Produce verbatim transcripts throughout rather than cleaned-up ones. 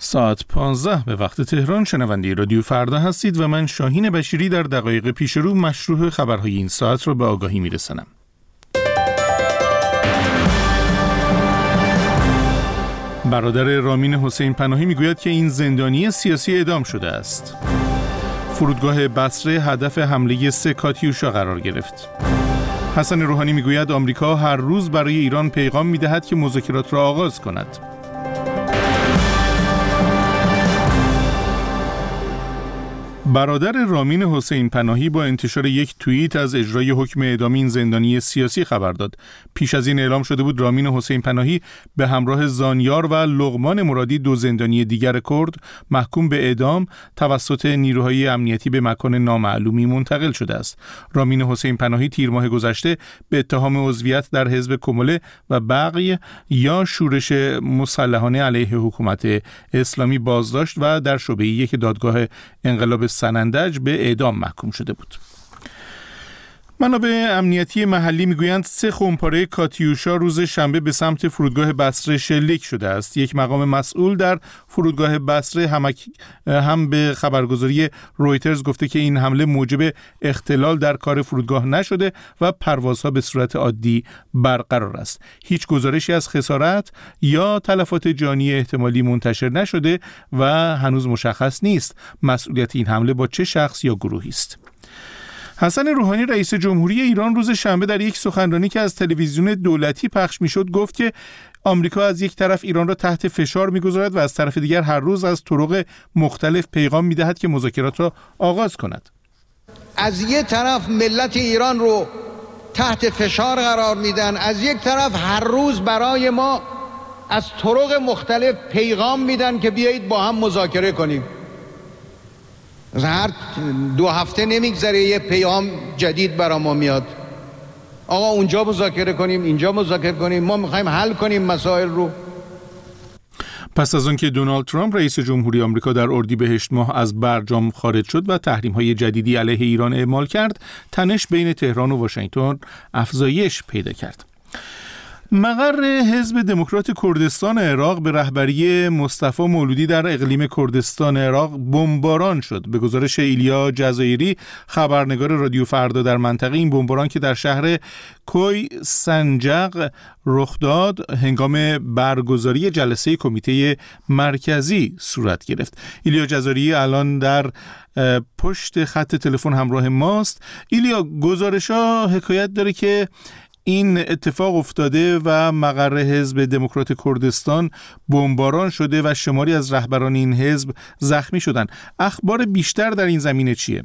ساعت پانزده به وقت تهران. شنونده رادیو فردا هستید و من شاهین بشیری در دقایق پیش رو مشروع خبرهای این ساعت را به آگاهی میرسانم. برادر رامین حسین پناهی میگوید که این زندانی سیاسی اعدام شده است. فرودگاه بصره هدف حمله سه کاتیوشا قرار گرفت. حسن روحانی میگوید آمریکا هر روز برای ایران پیغام میدهد که مذاکرات را آغاز کند. برادر رامین حسین پناهی با انتشار یک توییت از اجرای حکم اعدام این زندانی سیاسی خبر داد. پیش از این اعلام شده بود رامین حسین پناهی به همراه زانیار و لقمان مرادی، دو زندانی دیگر کرد، محکوم به اعدام توسط نیروهای امنیتی به مکان نامعلومی منتقل شده است. رامین حسین پناهی تیر ماه گذشته به اتهام عضویت در حزب کمله و بقی یا شورش مسلحانه علیه حکومت اسلامی بازداشت و در شعبه یک دادگاه انقلاب سنندج به اعدام محکوم شده بود. منابع امنیتی محلی میگویند سه خمپاره کاتیوشا روز شنبه به سمت فرودگاه بصره شلیک شده است. یک مقام مسئول در فرودگاه بصره هم, هم به خبرگزاری رویترز گفته که این حمله موجب اختلال در کار فرودگاه نشده و پروازها به صورت عادی برقرار است. هیچ گزارشی از خسارت یا تلفات جانی احتمالی منتشر نشده و هنوز مشخص نیست مسئولیت این حمله با چه شخص یا گروهی است. حسن روحانی رئیس جمهوری ایران روز شنبه در یک سخنرانی که از تلویزیون دولتی پخش میشد گفت که آمریکا از یک طرف ایران را تحت فشار میگذارد و از طرف دیگر هر روز از طرق مختلف پیغام میدهد که مذاکرات را آغاز کند. از یک طرف ملت ایران رو تحت فشار قرار میدن، از یک طرف هر روز برای ما از طرق مختلف پیغام میدن که بیایید با هم مذاکره کنیم. هر دو هفته نمیگذره یه پیام جدید برا ما میاد. آقا اونجا مذاکره کنیم، اینجا مذاکره کنیم، ما میخوایم حل کنیم مسائل رو. پس از آنکه دونالد ترامپ رئیس جمهوری آمریکا در اردیبهشت ماه از برجام خارج شد و تحریم‌های جدیدی علیه ایران اعمال کرد، تنش بین تهران و واشنگتن افزایش پیدا کرد. مقر حزب دموکرات کردستان عراق به رهبری مصطفی مولودی در اقلیم کردستان عراق بمباران شد. به گزارش ایلیا جزایری، خبرنگار رادیو فردا در منطقه، این بمباران که در شهر کوی سنجق رخ داد هنگام برگزاری جلسه کمیته مرکزی صورت گرفت. ایلیا جزایری الان در پشت خط تلفن همراه ماست. ایلیا، گزارش‌ها حکایت داره که این اتفاق افتاده و مقر حزب دموکرات کردستان بمباران شده و شماری از رهبران این حزب زخمی شدن. اخبار بیشتر در این زمینه چیه؟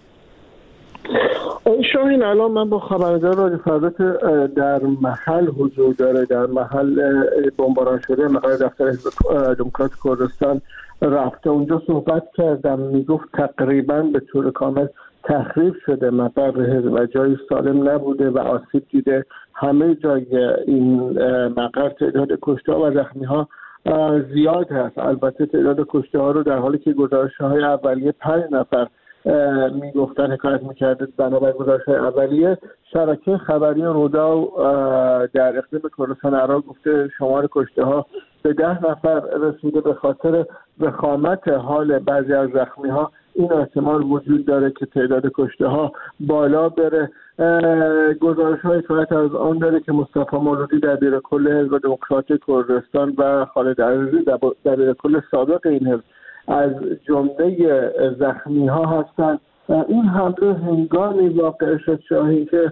شاهین، الان من با خبرنگار رادیو فردا که در محل حضور داره، در محل بمباران شده مقر دفتر حزب دموکرات کردستان رفته، اونجا صحبت کردم. میگفت تقریبا به طور کامل تخریب شده مقر حزب و جای سالم نبوده و آسیب دیده. همه جای این مقر تعداد کشته ها و زخمی ها زیاد هست. البته تعداد کشته ها رو در حالی که گزارش های اولیه پنج نفر میگفتن حکایت میکرده، بنابر گزارش های اولیه شبکه خبری رودا در اقلیم کردستان عراق گفته شمار کشته ها به ده نفر رسیده. به خاطر وخامت حال بعضی از زخمی ها این احتمال وجود داره که تعداد کشته ها بالا بره. گزارش های حکایت از آن داره که مصطفی مولودی دبیر کل حزب دموکرات کردستان و خالد عزیزی دبیر کل سابق این حزب از جمله زخمی ها هستند. این حمله هنگامی واقع شد شاهی که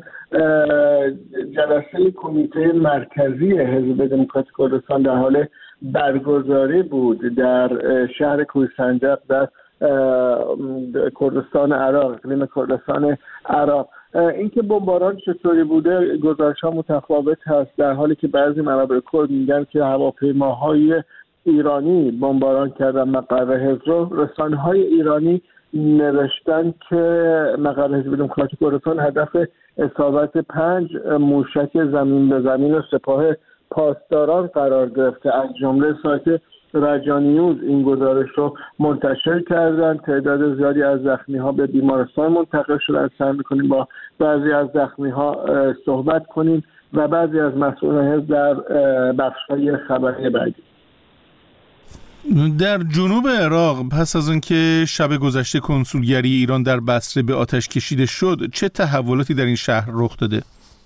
جلسه کمیته مرکزی حزب دموکرات کردستان در حال برگزاری بود در شهر کوهستانجق در کردستان عراق، اقلیم کردستان عراق. اینکه بمباران چطوری بوده گزارش‌ها متفاوت هست، در حالی که بعضی منابع کرد میگن که هواپیماهای ایرانی بمباران کردن مقر حزب رو. رسانه‌های ایرانی نوشتن که مقر حزب دموکرات کردستان هدف اصابت پنج موشک زمین به زمین سپاه پاسداران قرار گرفته. از جمله سایت رجانیوز این گزارش رو منتشر کردن. تعداد زیادی از زخمی ها به بیمارستان منتقل شدن. سعی می‌کنیم با بعضی از زخمی ها صحبت کنیم و بعضی از مسئولان در بخش‌های خبری بعدی. در جنوب عراق پس از اینکه شب گذشته کنسولگری ایران در بصره به آتش کشیده شد، چه تحولاتی در این شهر رخ داده؟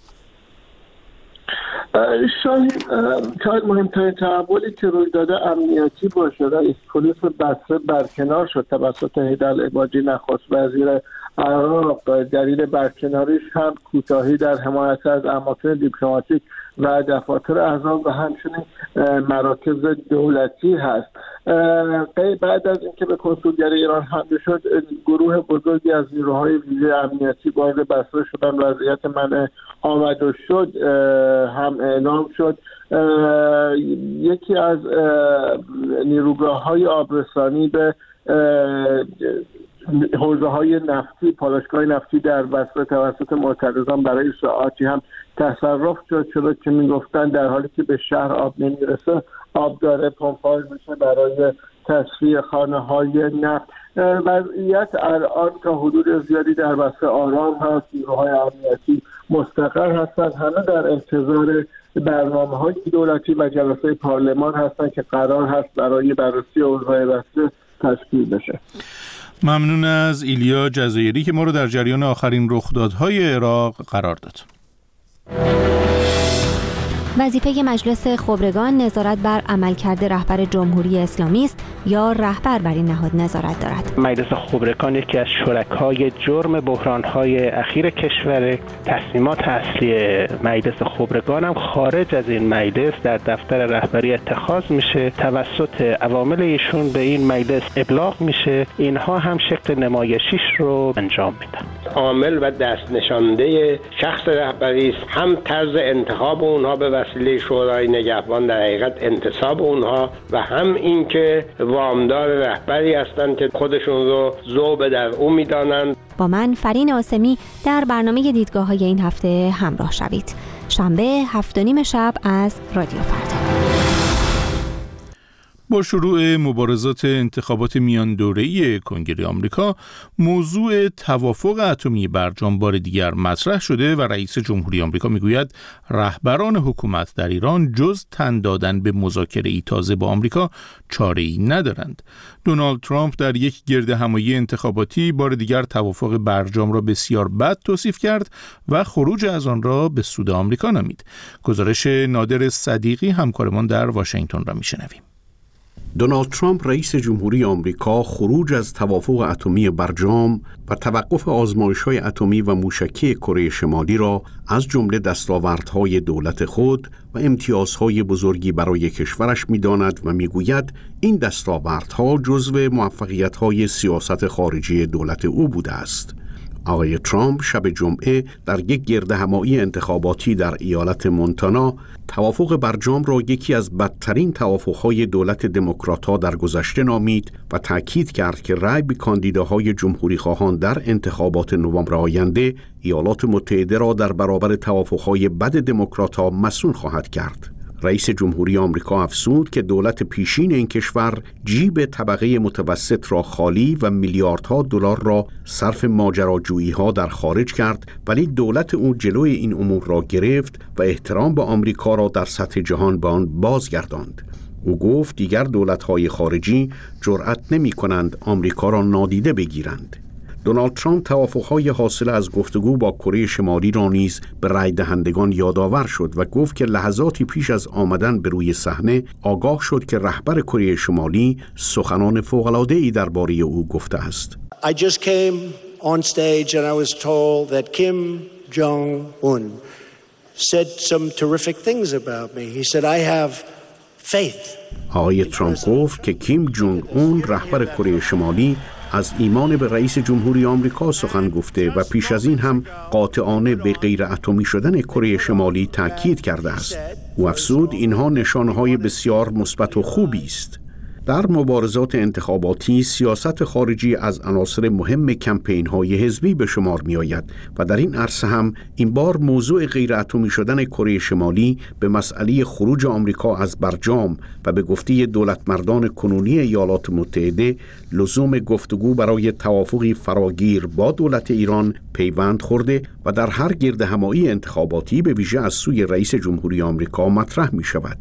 شاید شاید مهمترین تحولی که روی داده امنیتی باشه. رئیس پلیس بصره برکنار شد توسط حیدر عبادی نخست وزیر عراق. دلیل برکناریش هم کوتاهی در حمایت از اماکن دیپلماتیک و دفاتر احزاب و همچنین مراکز دولتی هست. بعد از اینکه به کنسولگری ایران حمله شد، گروه بزرگی از نیروهای ویژه امنیتی وارد بصره شدن. وضعیت منع آمد و شد هم اعلام شد. یکی از نیروگاه‌های آبرسانی به حوزه های نفتی، پالایشگاه نفتی در بصره توسط معترضان برای ساعاتی هم تصرف شد شده که میگفتن در حالی که به شهر آب نمیرسه، آب داره پمپاژ میشه برای تصفیه خانه های نفت. وضعیت الان تا حدود زیادی در بصره آرام هست. نیروهای امنیتی مستقر هستند، همه در انتظار برنامه های دولتی و جلسه پارلمان هستند که قرار هست برای بررسی اوضاع بصره تشکیل بشه. ممنون از ایلیا جزایری که ما رو در جریان آخرین رخدادهای عراق قرار داد. وظیفه مجلس خبرگان نظارت بر عملکرد رهبر جمهوری اسلامی است یا رهبر بر این نهاد نظارت دارد؟ مجلس خبرگان یکی از شرکای جرم بحران‌های اخیر کشور. تصمیمات اصلی مجلس خبرگان هم خارج از این مجلس در دفتر رهبری اتخاذ میشه، توسط عوامل ایشون به این مجلس ابلاغ میشه، اینها هم شکل نمایشیش رو انجام میدن. عامل و دست نشانده شخص رهبری است، هم طرز انتخاب اونها به وسیله شورای نگهبان در حقیقت انتصاب اونها و هم اینکه وامدار رهبری هستند که خودشون رو ذوب در او میدانند. با من فرین آسمی در برنامه دیدگاه‌های این هفته همراه شوید. شنبه هفت و نیم شب از رادیو فردا. با شروع مبارزات انتخابات میان دوره‌ای کنگره آمریکا، موضوع توافق اتمی برجام بار دیگر مطرح شده و رئیس جمهوری آمریکا میگوید رهبران حکومت در ایران جز تن دادن به مذاکره‌ای تازه با آمریکا چاره‌ای ندارند. دونالد ترامپ در یک گردهمایی انتخاباتی بار دیگر توافق برجام را بسیار بد توصیف کرد و خروج از آن را به سود آمریکا نامید. گزارش نادر صدیقی همکارمان در واشنگتن را میشنویم. دونالد ترامپ رئیس جمهوری آمریکا خروج از توافق اتمی برجام و توقف آزمایش‌های اتمی و موشکی کره شمالی را از جمله دستاوردهای دولت خود و امتیازهای بزرگی برای کشورش می‌داند و می‌گوید این دستاوردها جزو موفقیت‌های سیاست خارجی دولت او بوده است. آقای ترامپ شب جمعه در یک گردهمایی انتخاباتی در ایالت مونتانا توافق برجام را یکی از بدترین توافق‌های دولت دموکرات‌ها در گذشته نامید و تأکید کرد که رأی به کاندیداهای جمهوری‌خواهان در انتخابات نوامبر آینده ایالات متحده را در برابر توافق‌های بد دموکرات‌ها مسئول خواهد کرد. رئیس جمهوری آمریکا افزود که دولت پیشین این کشور جیب طبقه متوسط را خالی و میلیاردها دلار را صرف ماجراجویی‌ها در خارج کرد، ولی دولت او جلوی این امور را گرفت و احترام به آمریکا را در سطح جهان به آن بازگرداند. او گفت دیگر دولت‌های خارجی جرأت نمی‌کنند آمریکا را نادیده بگیرند. دونالد ترامپ توافق‌های حاصل از گفتگو با کره شمالی را نیز به رای دهندگان یادآور شد و گفت که لحظاتی پیش از آمدن به روی صحنه آگاه شد که رهبر کره شمالی سخنان فوق‌العاده‌ای درباره او گفته است. I just came on stage and I was told that Kim Jong-un said some terrific things about me. He said I have faith. آقای ترامپ گفت که کیم جونگ اون رهبر کره شمالی از ایمان به رئیس جمهوری آمریکا سخن گفته و پیش از این هم قاطعانه به غیر اتمی شدن کره شمالی تاکید کرده است. او افزود اینها نشانه‌های بسیار مثبت و خوبی است. در مبارزات انتخاباتی سیاست خارجی از عناصر مهم کمپین‌های حزبی به شمار می‌آید و در این عرصه هم این بار موضوع غیر اتمی شدن کره شمالی به مسئله خروج آمریکا از برجام و به گفته دولتمردان کنونی ایالات متحده لزوم گفتگو برای توافقی فراگیر با دولت ایران پیوند خورده و در هر گردهمایی انتخاباتی به ویژه از سوی رئیس جمهوری آمریکا مطرح می‌شود.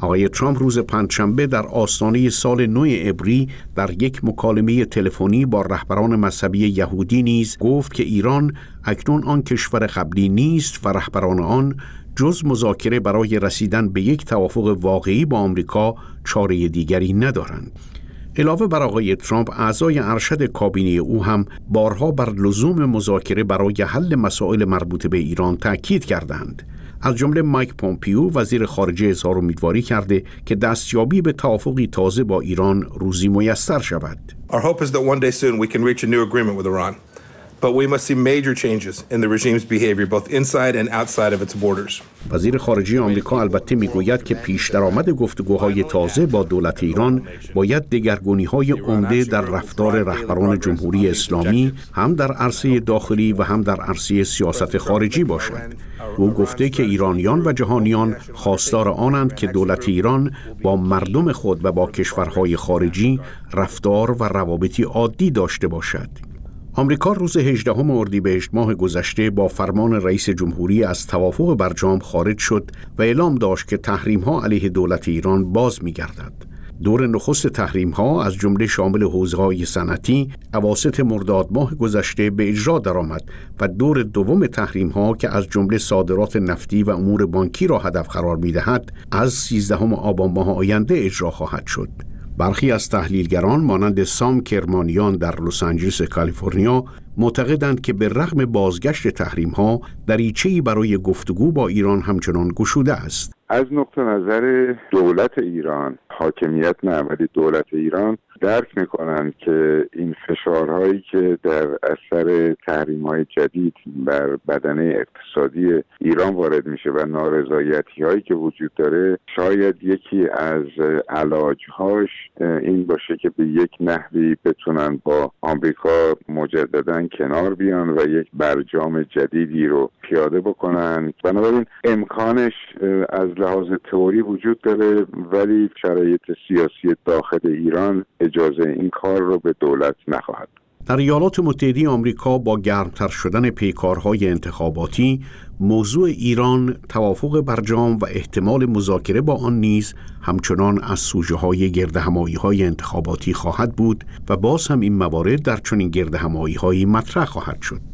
آقای ترامپ روز پنجشنبه در آستانه سال نو عبری در یک مکالمه تلفنی با رهبران مذهبی یهودی نیز گفت که ایران اکنون آن کشور قبلی نیست و رهبران آن جز مذاکره برای رسیدن به یک توافق واقعی با آمریکا چاره دیگری ندارند. علاوه بر آقای ترامپ، اعضای ارشد کابینه او هم بارها بر لزوم مذاکره برای حل مسائل مربوط به ایران تأکید کردند. از جمله مایک پومپیو وزیر خارجه اظهار امیدواری کرده که دستیابی به توافقی تازه با ایران روزی میسر شود. Our hope is that one day soon we can reach a new agreement with Iran. But we must see major changes in the regime's behavior both inside and outside of its borders. وزیر خارجه آمریکا البته میگوید که پیش درآمد گفتگوهای تازه با دولت ایران باید دگرگونی‌های عمده در رفتار رهبران جمهوری اسلامی هم در عرصه داخلی و هم در عرصه سیاست خارجی باشد. او گفته که ایرانیان و جهانیان خواستار آنند که دولت ایران با مردم خود و با کشورهای خارجی رفتار و روابطی عادی داشته باشد. آمریکا روز هجدهم اردیبهشت ماه گذشته با فرمان رئیس جمهوری از توافق برجام خارج شد و اعلام داشت که تحریم‌ها علیه دولت ایران باز می‌گردد. دور نخست تحریم‌ها از جمله شامل حوزه‌های صنعتی اواسط مرداد ماه گذشته به اجرا درآمد و دور دوم تحریم‌ها که از جمله صادرات نفتی و امور بانکی را هدف قرار می‌دهد از سیزدهم آبان ماه آینده اجرا خواهد شد. برخی از تحلیلگران مانند سام کرمانیان در لس آنجلس کالیفرنیا معتقدند که به رغم بازگشت تحریم‌ها دریچه‌ای برای گفتگو با ایران همچنان گشوده است. از نقطه نظر دولت ایران، حاکمیت نه ولی دولت ایران درک میکنند که این فشارهایی که در اثر تحریم‌های جدید بر بدنه اقتصادی ایران وارد میشه و نارضایتی‌هایی که وجود داره، شاید یکی از علاج‌هاش این باشه که به یک نحوی بتونن با آمریکا مجدداً کنار بیان و یک برجام جدیدی رو پیاده بکنن. بنابراین امکانش از لحاظ تئوری وجود داره، ولی شرایط سیاسی داخل ایران اجازه این کار رو به دولت نخواهد. در ایالات متحده آمریکا با گرمتر شدن پیکارهای انتخاباتی، موضوع ایران، توافق برجام و احتمال مذاکره با آن نیز همچنان از سوژه‌های گردهمایی‌های انتخاباتی خواهد بود و باز هم این موارد در چنین گردهمایی‌هایی مطرح خواهد شد.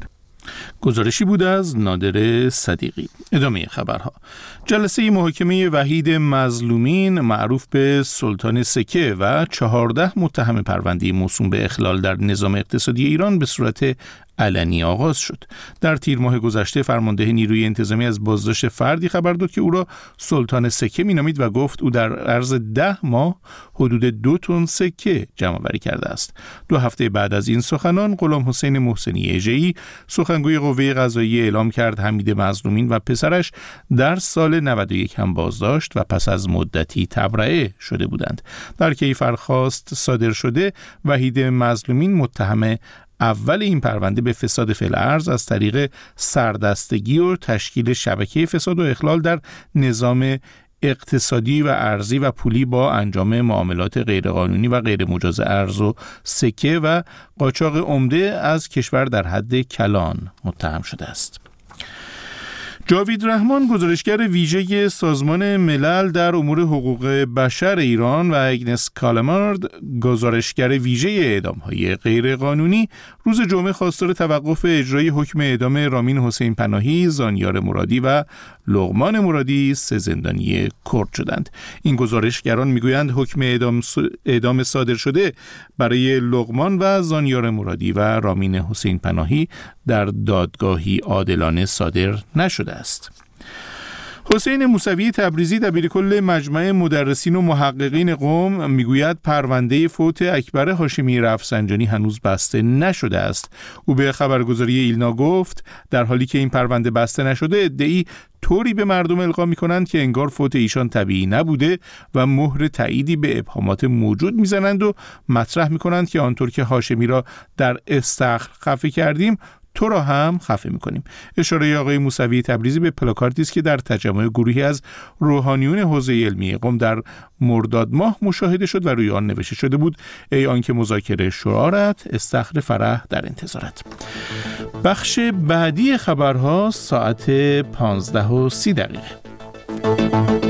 گزارشی بود از نادر صدیقی. ادامه خبرها. جلسه محاکمه وحید مظلومین معروف به سلطان سکه و چهارده متهم پرونده موسوم به اخلال در نظام اقتصادی ایران به صورت علنی آغاز شد. در تیر ماه گذشته فرمانده نیروی انتظامی از بازداشت فردی خبر داد که او را سلطان سکه مینامید و گفت او در عرض ده ماه حدود دو تن سکه جمع آوری کرده است. دو هفته بعد از این سخنان، غلام حسین محسنی اژه‌ای سخنگوی قوه قضاییه اعلام کرد حمید مظلومین و پسرش در سال نود و یک هم بازداشت و پس از مدتی تبرئه شده بودند. در کیفرخواست صادر شده، وحید مظلومین متهم اول این پرونده به فساد فعل ارز از طریق سردستگی و تشکیل شبکه فساد و اخلال در نظام اقتصادی و ارزی و پولی با انجام معاملات غیرقانونی و غیر مجاز ارز و سکه و قاچاق عمده از کشور در حد کلان متهم شده است. جاوید رحمان، گزارشگر ویژه سازمان ملل در امور حقوق بشر ایران، و اگنس کالامارد، گزارشگر ویژه اعدام‌های غیرقانونی، روز جمعه خواستار توقف اجرای حکم اعدام رامین حسین پناهی، زانیار مرادی و لقمان مرادی، سه زندانی کرد شدند. این گزارشگران میگویند حکم اعدام اعدام صادر شده برای لقمان و زانیار مرادی و رامین حسین پناهی در دادگاهی عادلانه صادر نشده است. حسین موسوی تبریزی، دبیرکل مجمع مدرسین و محققین قم، میگوید پرونده فوت اکبر هاشمی رفسنجانی هنوز بسته نشده است. او به خبرگزاری ایلنا گفت در حالی که این پرونده بسته نشده، ادعی طوری به مردم القا می‌کنند که انگار فوت ایشان طبیعی نبوده و مهر تأییدی به ابهامات موجود می‌زنند و مطرح می‌کنند که آنطور که هاشمی را در استخر خفه کردیم، تو را هم خفه می‌کنیم. اشاره آقای موسوی تبریزی به پلاکاردی است که در تجمع گروهی از روحانیون حوزه علمی قم در مرداد ماه مشاهده شد و روی آن نوشته شده بود: ای آنکه مذاکره شرارت، استخر فرح در انتظارت. بخش بعدی خبرها ساعت پانزده و سی دقیقه.